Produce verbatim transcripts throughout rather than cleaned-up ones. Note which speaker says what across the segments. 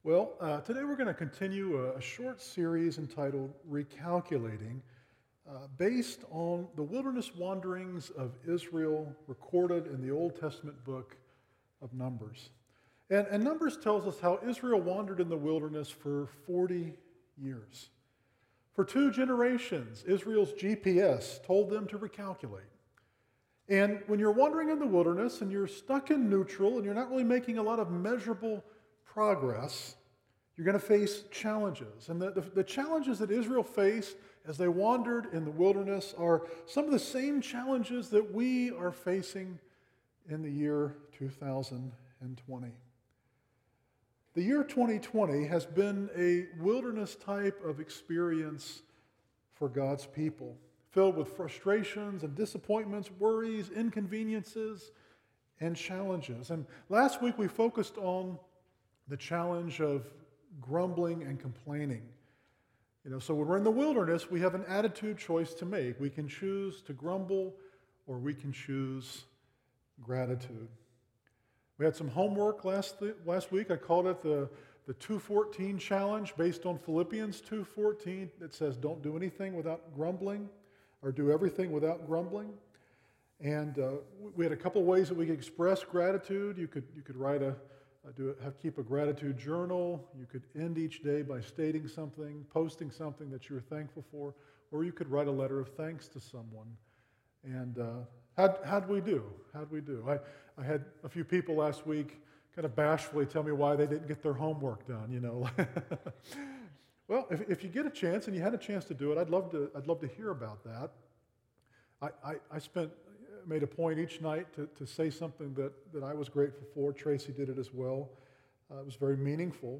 Speaker 1: Well, uh, today we're going to continue a, a short series entitled Recalculating, uh, based on the wilderness wanderings of Israel recorded in the Old Testament book of Numbers. And, and Numbers tells us how Israel wandered in the wilderness for forty years. For two generations, Israel's G P S told them to recalculate. And when you're wandering in the wilderness and you're stuck in neutral and you're not really making a lot of measurable progress, you're going to face challenges. And the, the, the challenges that Israel faced as they wandered in the wilderness are some of the same challenges that we are facing in the year two thousand twenty. The year twenty twenty has been a wilderness type of experience for God's people, filled with frustrations and disappointments, worries, inconveniences, and challenges. And last week we focused on the challenge of grumbling and complaining. You know, so when we're in the wilderness, we have an attitude choice to make. We can choose to grumble or we can choose gratitude. We had some homework last th- last week. I called it the, the two fourteen challenge based on Philippians two fourteen. It says, don't do anything without grumbling or do everything without grumbling. And uh, we had a couple ways that we could express gratitude. You could you could write a Uh, do it, have keep a gratitude journal. You could end each day by stating something, posting something that you were thankful for, or you could write a letter of thanks to someone. And uh, how'd, how'd we do? How'd we do? I, I had a few people last week kind of bashfully tell me why they didn't get their homework done, you know. Well, if, if you get a chance, and you had a chance to do it, I'd love to, I'd love to hear about that. I, I, I spent made a point each night to, to say something that, that I was grateful for. Tracy did it as well. Uh, it was very meaningful.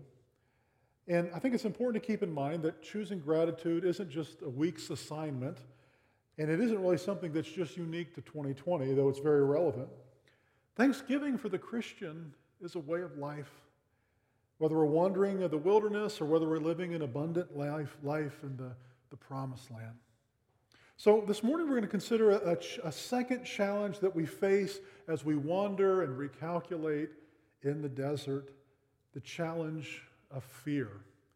Speaker 1: And I think it's important to keep in mind that choosing gratitude isn't just a week's assignment, and it isn't really something that's just unique to twenty twenty, though it's very relevant. Thanksgiving for the Christian is a way of life. Whether we're wandering in the wilderness or whether we're living an abundant life, life in the, the promised land. So this morning we're going to consider a, a, a second challenge that we face as we wander and recalculate in the desert, the challenge of fear.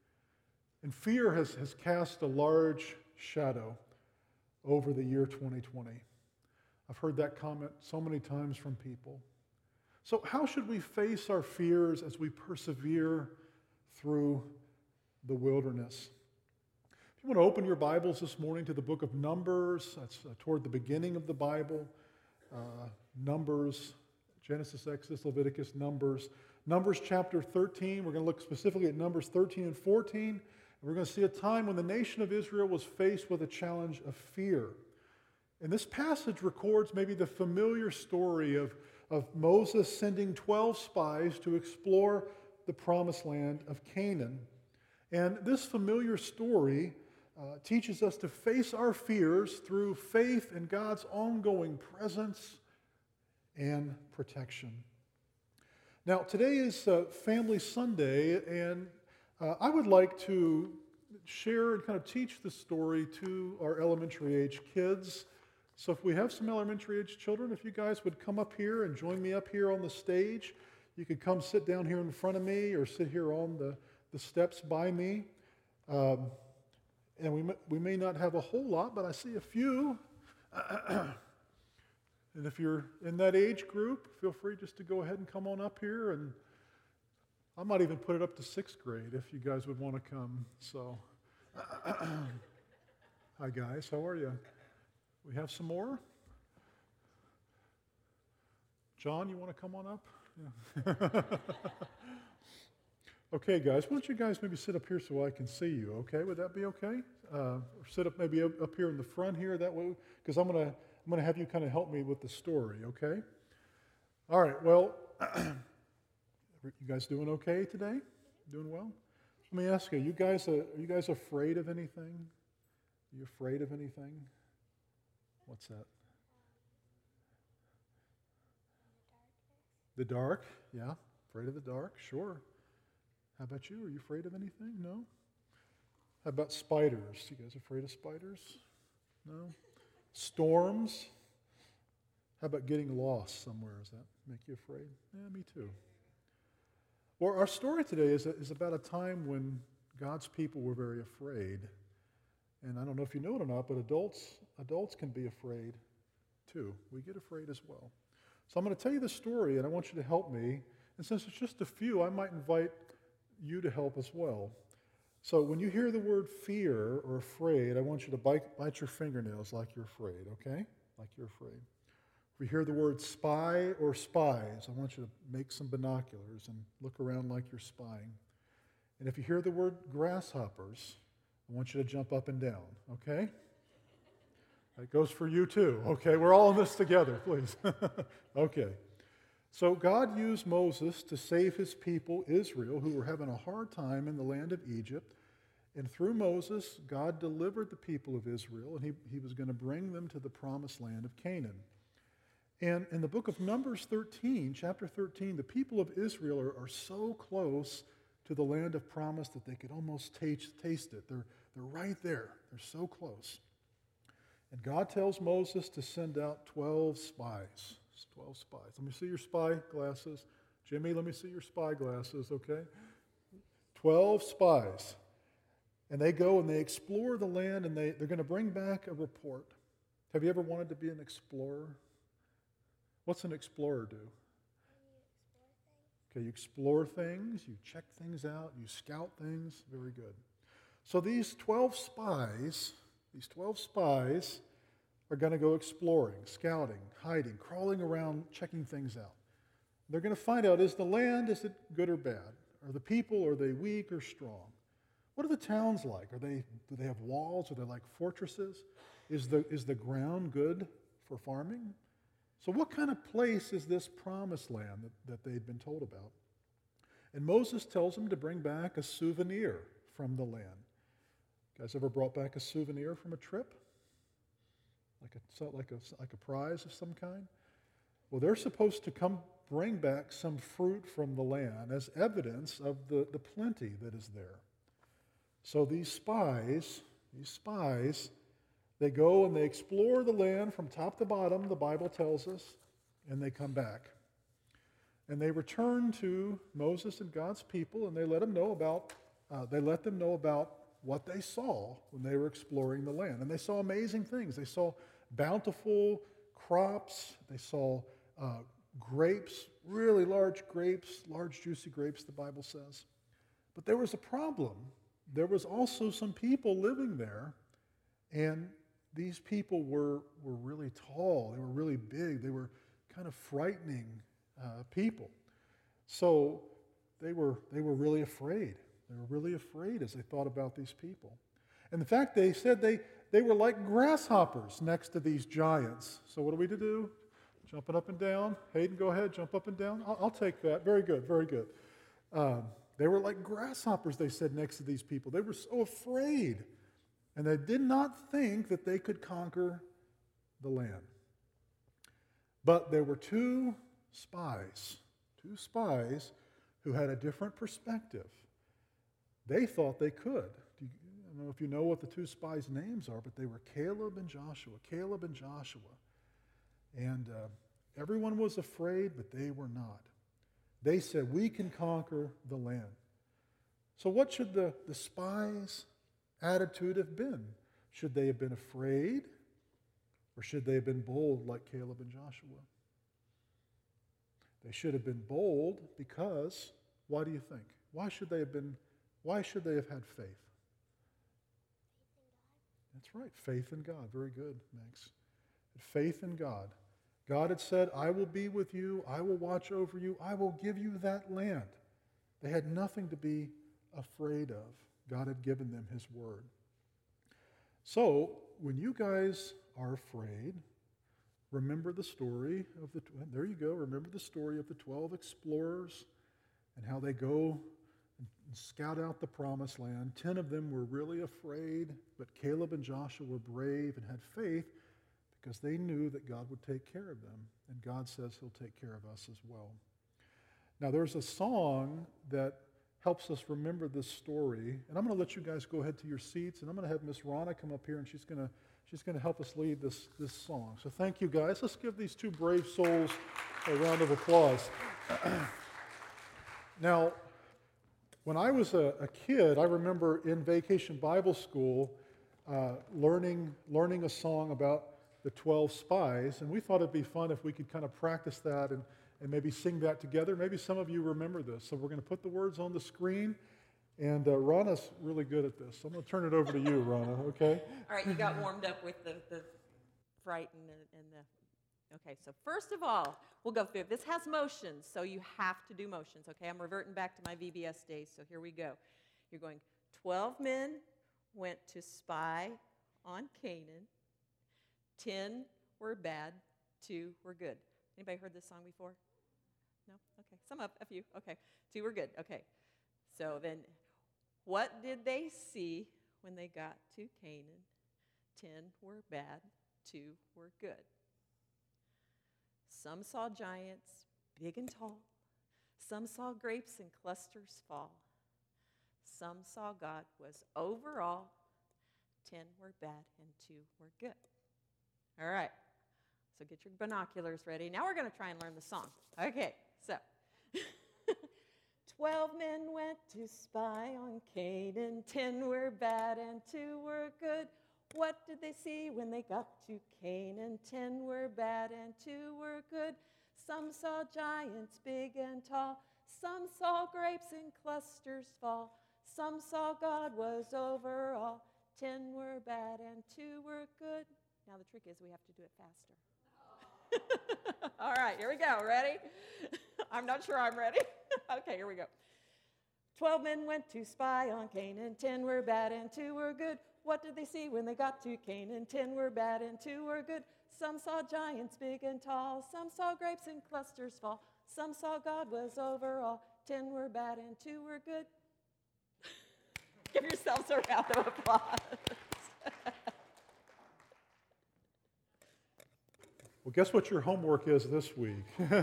Speaker 1: And fear has, has cast a large shadow over the year twenty twenty. I've heard that comment so many times from people. So how should we face our fears as we persevere through the wilderness? If you want to open your Bibles this morning to the book of Numbers, that's uh, toward the beginning of the Bible. Uh, Numbers, Genesis, Exodus, Leviticus, Numbers. Numbers chapter thirteen, we're going to look specifically at Numbers thirteen and fourteen. And we're going to see a time when the nation of Israel was faced with a challenge of fear. And this passage records maybe the familiar story of, of Moses sending twelve spies to explore the promised land of Canaan. And this familiar story Uh, teaches us to face our fears through faith in God's ongoing presence and protection. Now, today is uh, Family Sunday, and uh, I would like to share and kind of teach the story to our elementary age kids. So if we have some elementary age children, if you guys would come up here and join me up here on the stage, you could come sit down here in front of me or sit here on the, the steps by me. Um, And we may, we may not have a whole lot, but I see a few. And if you're in that age group, feel free just to go ahead and come on up here. And I might even put it up to sixth grade if you guys would want to come. So, hi guys, how are you? We have some more? John, you want to come on up? Yeah. Okay, guys, why don't you guys maybe sit up here so I can see you, okay? Would that be okay? Uh, or sit up maybe up, up here in the front here, that way, because I'm going to I'm gonna have you kind of help me with the story, okay? All right, well, you guys doing okay today? Doing well? Let me ask you, you guys, uh, are you guys afraid of anything? Are you afraid of anything? What's that? The dark, yeah. Afraid of the dark, sure. How about you? Are you afraid of anything? No? How about spiders? You guys afraid of spiders? No? Storms? How about getting lost somewhere? Does that make you afraid? Yeah, me too. Well, our story today is, is about a time when God's people were very afraid. And I don't know if you know it or not, but adults, adults can be afraid too. We get afraid as well. So I'm going to tell you the story, and I want you to help me. And since it's just a few, I might invite you to help as well. So when you hear the word fear or afraid, I want you to bite, bite your fingernails like you're afraid, okay? Like you're afraid. If you hear the word spy or spies, I want you to make some binoculars and look around like you're spying. And if you hear the word grasshoppers, I want you to jump up and down, okay? That goes for you too, okay? We're all in this together, please. Okay. So God used Moses to save his people, Israel, who were having a hard time in the land of Egypt. And through Moses, God delivered the people of Israel, and he, he was going to bring them to the promised land of Canaan. And in the book of Numbers thirteen, chapter thirteen, the people of Israel are, are so close to the land of promise that they could almost taste, taste it. They're, they're right there. They're so close. And God tells Moses to send out twelve spies. twelve spies. Let me see your spy glasses. Jimmy, let me see your spy glasses, okay? twelve spies. And they go and they explore the land, and they, they're going to bring back a report. Have you ever wanted to be an explorer? What's an explorer do? Okay, you explore things, you check things out, you scout things. Very good. So these twelve spies, these twelve spies are going to go exploring, scouting, hiding, crawling around, checking things out. They're going to find out, is the land, is it good or bad? Are the people, are they weak or strong? What are the towns like? Are they, do they have walls? Are they like fortresses? Is the, is the ground good for farming? So what kind of place is this promised land that, that they'd been told about? And Moses tells them to bring back a souvenir from the land. You guys ever brought back a souvenir from a trip? Like a, like a, like a prize of some kind? Well, they're supposed to come bring back some fruit from the land as evidence of the, the plenty that is there. So these spies, these spies, they go and they explore the land from top to bottom, the Bible tells us, and they come back. And they return to Moses and God's people, and they let them know about, uh, they let them know about what they saw when they were exploring the land. And they saw amazing things. They saw bountiful crops. They saw uh, grapes, really large grapes, large juicy grapes, the Bible says. But there was a problem. There was also some people living there, and these people were, were really tall. They were really big. They were kind of frightening uh, people. So they were, they were really afraid. They were really afraid as they thought about these people. And in fact, they said they, they were like grasshoppers next to these giants. So what are we to do? Jumping up and down. Hayden, go ahead, jump up and down. I'll, I'll take that. Very good, very good. Um, they were like grasshoppers, they said, next to these people. They were so afraid. And they did not think that they could conquer the land. But there were two spies, two spies who had a different perspective. They thought they could. I don't know if you know what the two spies' names are, but they were Caleb and Joshua. Caleb and Joshua. And uh, everyone was afraid, but they were not. They said, we can conquer the land. So what should the, the spies' attitude have been? Should they have been afraid, or should they have been bold like Caleb and Joshua? They should have been bold because, why do you think? Why should they have been, why should they have had faith? That's right, faith in God. Very good, Max. Faith in God. God had said, I will be with you, I will watch over you, I will give you that land. They had nothing to be afraid of. God had given them his word. So, when you guys are afraid, remember the story of the, there you go, remember the story of the twelve explorers and how they go and scout out the promised land. Ten of them were really afraid, but Caleb and Joshua were brave and had faith because they knew that God would take care of them. And God says he'll take care of us as well. Now, there's a song that helps us remember this story. And I'm going to let you guys go ahead to your seats, and I'm going to have Miss Rana come up here, and she's going to she's going to help us lead this, this song. So thank you, guys. Let's give these two brave souls a round of applause. Now, When I was a, a kid, I remember in Vacation Bible School uh, learning, learning a song about the twelve spies, and we thought it'd be fun if we could kind of practice that and, and maybe sing that together. Maybe some of you remember this. So we're going to put the words on the screen, and uh, Rana's really good at this. So I'm going to turn it over to you, Rana, okay?
Speaker 2: All right, you got warmed up with the, the fright and the, and the... Okay, so first of all, we'll go through. This has motions, so you have to do motions, okay? I'm reverting back to my V B S days, so here we go. You're going, twelve men went to spy on Canaan. ten were bad, two were good. Anybody heard this song before? No? Okay, some of, a few. Okay, two were good. Okay, so then what did they see when they got to Canaan? ten were bad, two were good. Some saw giants, big and tall. Some saw grapes in clusters fall. Some saw God was over all. Ten were bad and two were good. All right, so get your binoculars ready. Now we're going to try and learn the song. Okay, so. Twelve men went to spy on Canaan. Ten were bad and two were good. What did they see when they got to Canaan? Ten were bad and two were good. Some saw giants big and tall. Some saw grapes in clusters fall. Some saw God was over all. Ten were bad and two were good. Now the trick is we have to do it faster. All right, here we go. Ready? I'm not sure I'm ready. Okay, here we go. Twelve men went to spy on Canaan. Ten were bad and two were good. What did they see when they got to Canaan? Ten were bad and two were good. Some saw giants big and tall. Some saw grapes in clusters fall. Some saw God was over all. Ten were bad and two were good. Give yourselves a round of applause.
Speaker 1: Well, guess what your homework is this week?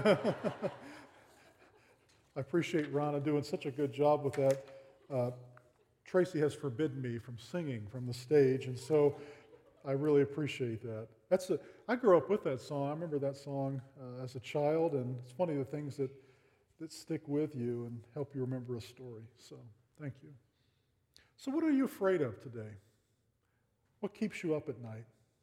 Speaker 1: I appreciate Rana doing such a good job with that. Uh, Tracy has forbidden me from singing from the stage, and so I really appreciate that. That's a, I grew up with that song. I remember that song uh, as a child, and it's funny the things that, that stick with you and help you remember a story. So thank you. So what are you afraid of today? What keeps you up at night?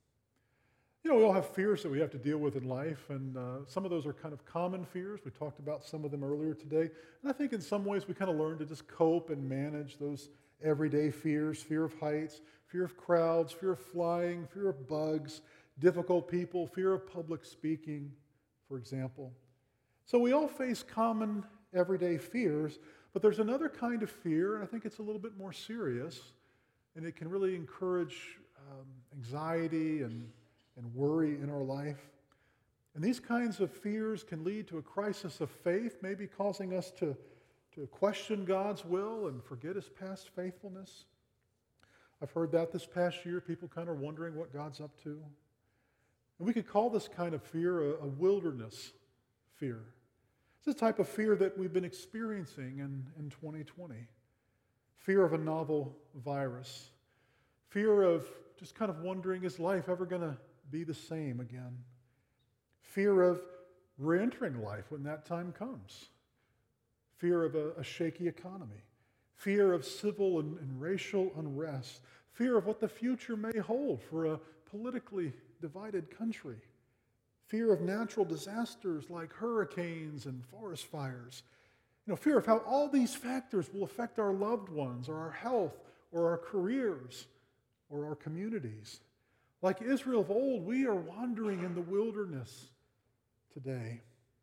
Speaker 1: You know, we all have fears that we have to deal with in life, and uh, some of those are kind of common fears. We talked about some of them earlier today. And I think in some ways we kind of learn to just cope and manage those everyday fears, fear of heights, fear of crowds, fear of flying, fear of bugs, difficult people, fear of public speaking, for example. So we all face common everyday fears, but there's another kind of fear, and I think it's a little bit more serious, and it can really encourage um, anxiety and and worry in our life. And these kinds of fears can lead to a crisis of faith, maybe causing us to, to question God's will and forget his past faithfulness. I've heard that this past year, people kind of wondering what God's up to. And we could call this kind of fear a, a wilderness fear. It's the type of fear that we've been experiencing in, in twenty twenty. Fear of a novel virus. Fear of just kind of wondering, is life ever going to be the same again? Fear of re-entering life when that time comes. Fear of a, a shaky economy. Fear of civil and, and racial unrest. Fear of what the future may hold for a politically divided country. Fear of natural disasters like hurricanes and forest fires. You know, fear of how all these factors will affect our loved ones or our health or our careers or our communities. Like Israel of old, we are wandering in the wilderness today.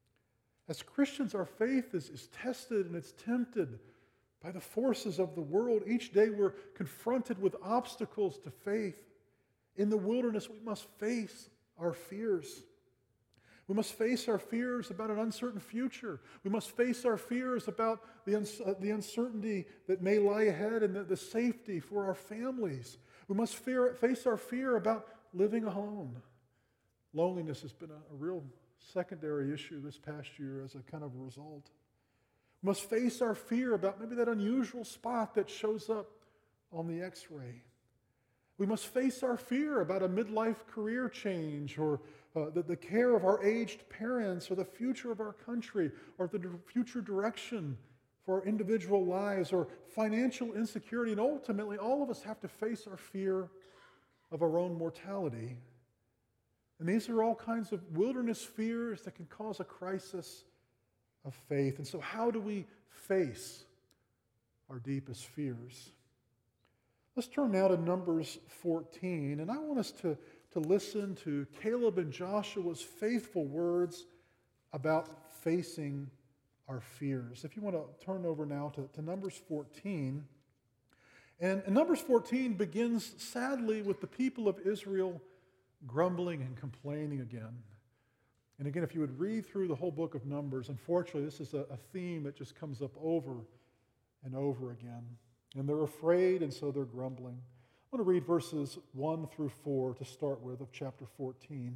Speaker 1: As Christians, our faith is, is tested and it's tempted by the forces of the world. Each day we're confronted with obstacles to faith. In the wilderness, we must face our fears. We must face our fears about an uncertain future. We must face our fears about the, uns- uh, the uncertainty that may lie ahead and the, the safety for our families. We must fear, face our fear about living alone. Loneliness has been a, a real secondary issue this past year as a kind of result. We must face our fear about maybe that unusual spot that shows up on the x-ray. We must face our fear about a midlife career change or uh, the, the care of our aged parents or the future of our country or the future direction for our individual lives, or financial insecurity, and ultimately all of us have to face our fear of our own mortality. And these are all kinds of wilderness fears that can cause a crisis of faith. And so how do we face our deepest fears? Let's turn now to Numbers fourteen, and I want us to, to listen to Caleb and Joshua's faithful words about facing our fears. If you want to turn over now to, to Numbers fourteen. And, and Numbers fourteen begins, sadly, with the people of Israel grumbling and complaining again. And again, if you would read through the whole book of Numbers, unfortunately, this is a, a theme that just comes up over and over again. And they're afraid, and so they're grumbling. I want to read verses one through four to start with of chapter fourteen.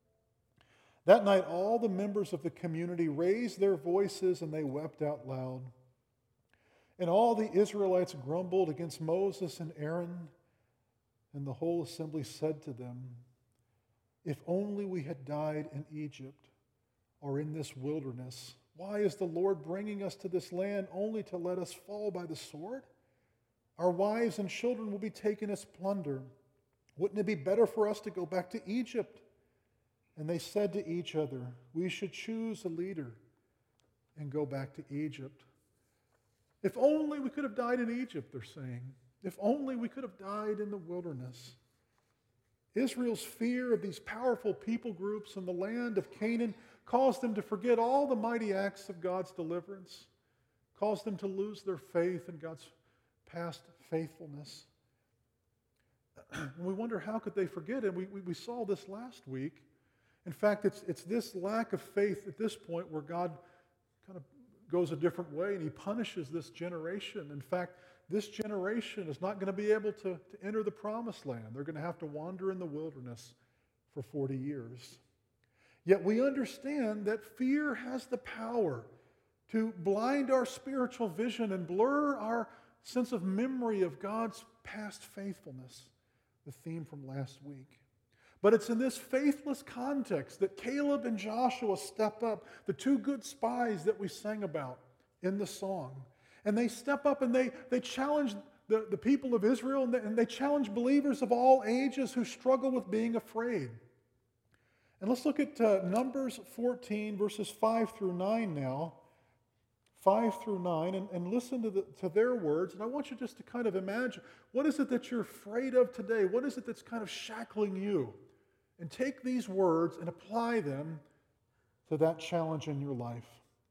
Speaker 1: That night, all the members of the community raised their voices and they wept out loud. And all the Israelites grumbled against Moses and Aaron, and the whole assembly said to them, "If only we had died in Egypt or in this wilderness. Why is the Lord bringing us to this land only to let us fall by the sword? Our wives and children will be taken as plunder. Wouldn't it be better for us to go back to Egypt?" And they said to each other, "We should choose a leader and go back to Egypt." If only we could have died in Egypt, they're saying. If only we could have died in the wilderness. Israel's fear of these powerful people groups in the land of Canaan caused them to forget all the mighty acts of God's deliverance, caused them to lose their faith in God's past faithfulness. And we wonder, how could they forget it? We, we, we saw this last week. In fact, it's, it's this lack of faith at this point where God kind of goes a different way and he punishes this generation. In fact, this generation is not going to be able to, to enter the promised land. They're going to have to wander in the wilderness for forty years. Yet we understand that fear has the power to blind our spiritual vision and blur our sense of memory of God's past faithfulness, the theme from last week. But it's in this faithless context that Caleb and Joshua step up, the two good spies that we sang about in the song. And they step up and they, they challenge the, the people of Israel, and they, and they challenge believers of all ages who struggle with being afraid. And let's look at uh, Numbers fourteen, verses five through nine now. five through nine, and, and listen to, the, to their words. And I want you just to kind of imagine, what is it that you're afraid of today? What is it that's kind of shackling you? And take these words and apply them to that challenge in your life.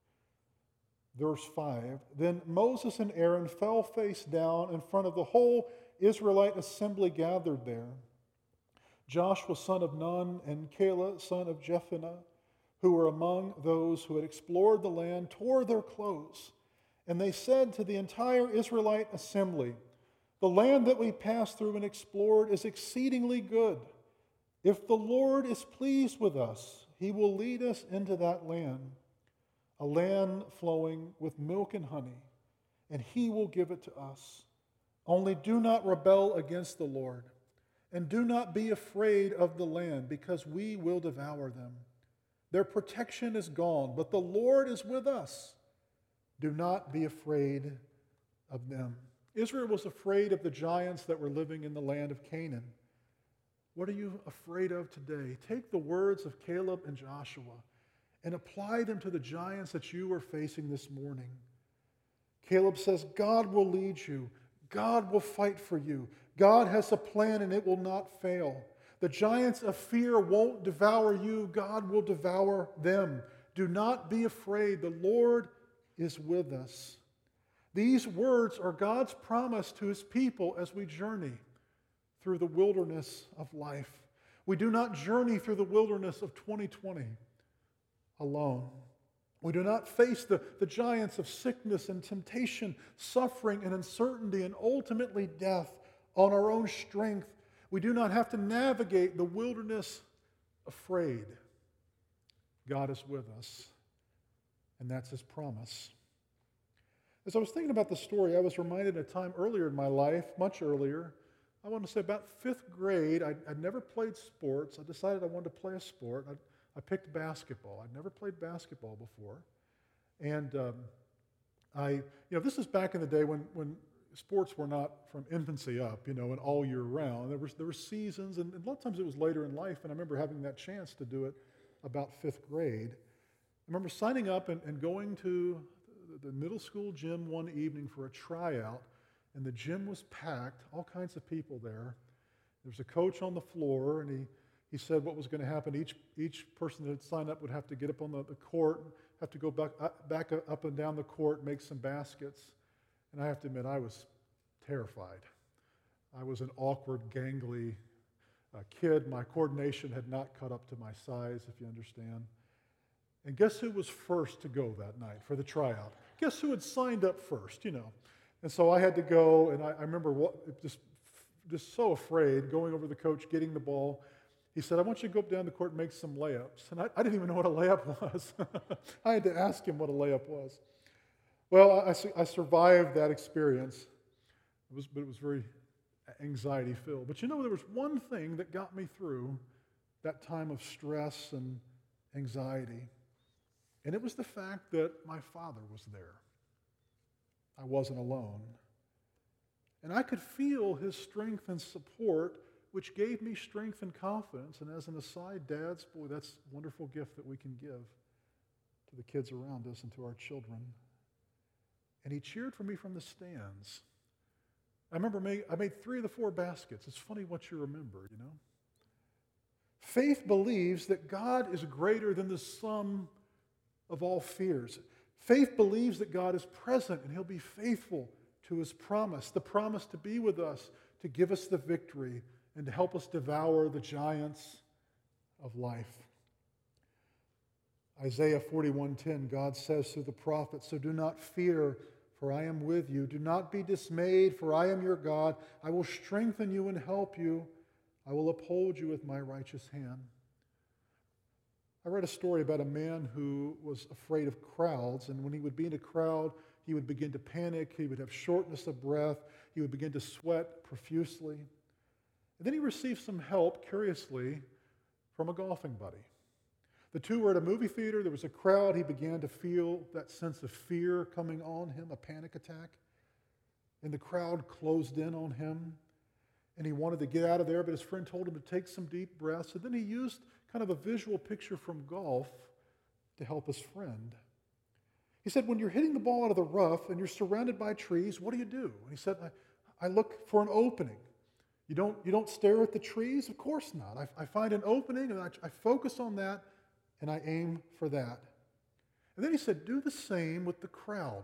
Speaker 1: Verse five, then Moses and Aaron fell face down in front of the whole Israelite assembly gathered there. Joshua son of Nun and Caleb son of Jephunneh, who were among those who had explored the land, tore their clothes. And they said to the entire Israelite assembly, "The land that we passed through and explored is exceedingly good. If the Lord is pleased with us, he will lead us into that land, a land flowing with milk and honey, and he will give it to us. Only do not rebel against the Lord, and do not be afraid of the land, because we will devour them. Their protection is gone, but the Lord is with us. Do not be afraid of them." Israel was afraid of the giants that were living in the land of Canaan. What are you afraid of today? Take the words of Caleb and Joshua and apply them to the giants that you are facing this morning. Caleb says, God will lead you. God will fight for you. God has a plan and it will not fail. The giants of fear won't devour you. God will devour them. Do not be afraid. The Lord is with us. These words are God's promise to his people as we journey through the wilderness of life. We do not journey through the wilderness of twenty twenty alone. We do not face the, the giants of sickness and temptation, suffering and uncertainty, and ultimately death on our own strength. We do not have to navigate the wilderness afraid. God is with us, and that's his promise. As I was thinking about the story, I was reminded of a time earlier in my life, much earlier. I want to say about fifth grade. I'd, I'd never played sports. I decided I wanted to play a sport. I, I picked basketball. I'd never played basketball before. And um, I, you know, this is back in the day when, when sports were not from infancy up, you know, and all year round. There was there were seasons, and, and a lot of times it was later in life, and I remember having that chance to do it about fifth grade. I remember signing up and, and going to the middle school gym one evening for a tryout, and the gym was packed, all kinds of people there. There was a coach on the floor, and he, he said what was going to happen. Each each person that had signed up would have to get up on the, the court, have to go back, back up and down the court, make some baskets. And I have to admit, I was terrified. I was an awkward, gangly uh, kid. My coordination had not caught up to my size, if you understand. And guess who was first to go that night for the tryout? Guess who had signed up first, you know? And so I had to go, and I, I remember what, just, just so afraid, going over to the coach, getting the ball. He said, I want you to go up down the court and make some layups. And I, I didn't even know what a layup was. I had to ask him what a layup was. Well, I, I survived that experience, it was, but it was very anxiety-filled. But you know, there was one thing that got me through that time of stress and anxiety, and it was the fact that my father was there. I wasn't alone. And I could feel his strength and support, which gave me strength and confidence. And as an aside, dads, boy, that's a wonderful gift that we can give to the kids around us and to our children. And he cheered for me from the stands. I remember make, I made three of the four baskets. It's funny what you remember, you know. Faith believes that God is greater than the sum of all fears. Faith believes that God is present and he'll be faithful to his promise, the promise to be with us, to give us the victory, and to help us devour the giants of life. Isaiah forty-one ten, God says through the prophet, so do not fear, for I am with you. Do not be dismayed, for I am your God. I will strengthen you and help you. I will uphold you with my righteous hand. I read a story about a man who was afraid of crowds, and when he would be in a crowd, he would begin to panic, he would have shortness of breath, he would begin to sweat profusely. And then he received some help, curiously, from a golfing buddy. The two were at a movie theater, there was a crowd, he began to feel that sense of fear coming on him, a panic attack. And the crowd closed in on him, and he wanted to get out of there, but his friend told him to take some deep breaths. And then he used kind of a visual picture from golf to help his friend. He said, when you're hitting the ball out of the rough and you're surrounded by trees, what do you do? And he said, I, I look for an opening. You don't, you don't stare at the trees? Of course not. I, I find an opening and I, I focus on that and I aim for that. And then he said, do the same with the crowd.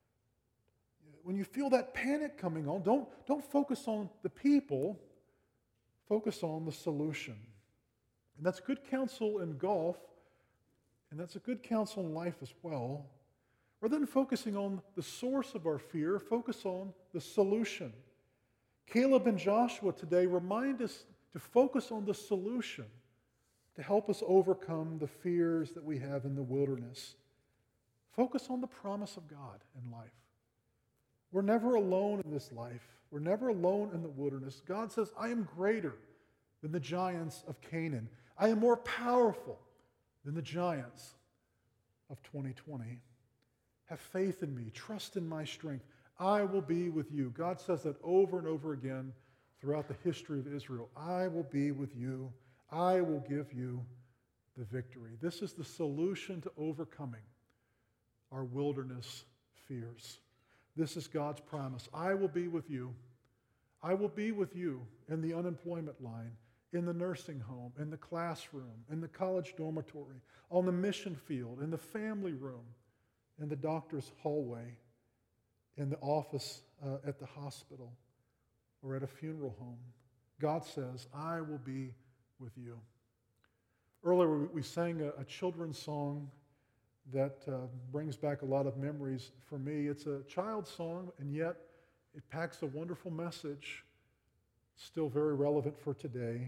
Speaker 1: When you feel that panic coming on, don't, don't focus on the people, focus on the solution. And that's good counsel in golf, and that's a good counsel in life as well. Rather than focusing on the source of our fear, focus on the solution. Caleb and Joshua today remind us to focus on the solution to help us overcome the fears that we have in the wilderness. Focus on the promise of God in life. We're never alone in this life. We're never alone in the wilderness. God says, I am greater than the giants of Canaan. I am more powerful than the giants of twenty twenty. Have faith in me. Trust in my strength. I will be with you. God says that over and over again throughout the history of Israel. I will be with you. I will give you the victory. This is the solution to overcoming our wilderness fears. This is God's promise. I will be with you. I will be with you in the unemployment line, in the nursing home, in the classroom, in the college dormitory, on the mission field, in the family room, in the doctor's hallway, in the office uh, at the hospital, or at a funeral home. God says, I will be with you. Earlier we, we sang a, a children's song that uh, brings back a lot of memories for me. It's a child's song, and yet it packs a wonderful message, still very relevant for today.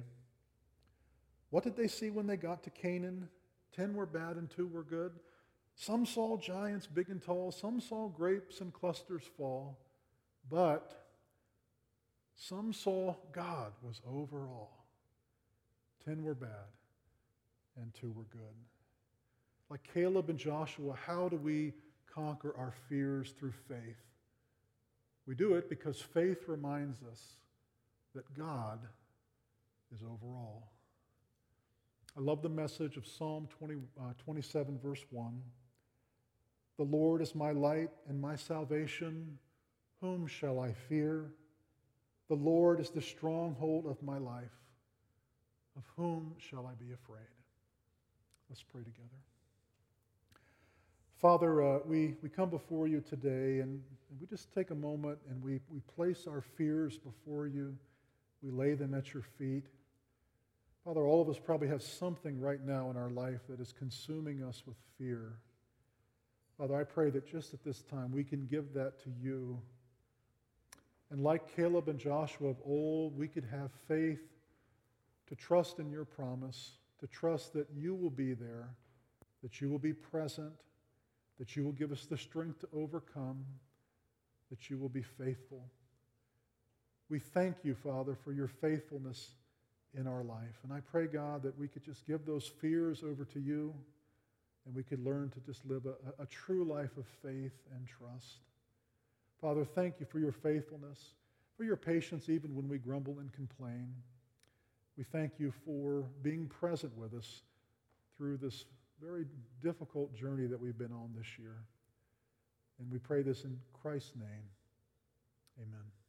Speaker 1: What did they see when they got to Canaan? Ten were bad and two were good. Some saw giants big and tall. Some saw grapes and clusters fall. But some saw God was over all. Ten were bad and two were good. Like Caleb and Joshua, how do we conquer our fears through faith. We do it because faith reminds us that God is over all. I love the message of Psalm twenty, uh, twenty-seven, verse one. The Lord is my light and my salvation. Whom shall I fear? The Lord is the stronghold of my life. Of whom shall I be afraid? Let's pray together. Father, uh, we, we come before you today, and, and we just take a moment and we, we place our fears before you. We lay them at your feet. Father, all of us probably have something right now in our life that is consuming us with fear. Father, I pray that just at this time we can give that to you. And like Caleb and Joshua of old, we could have faith to trust in your promise, to trust that you will be there, that you will be present, that you will give us the strength to overcome, that you will be faithful. We thank you, Father, for your faithfulness in our life. And I pray, God, that we could just give those fears over to you and we could learn to just live a, a true life of faith and trust. Father, thank you for your faithfulness, for your patience even when we grumble and complain. We thank you for being present with us through this very difficult journey that we've been on this year. And we pray this in Christ's name. Amen.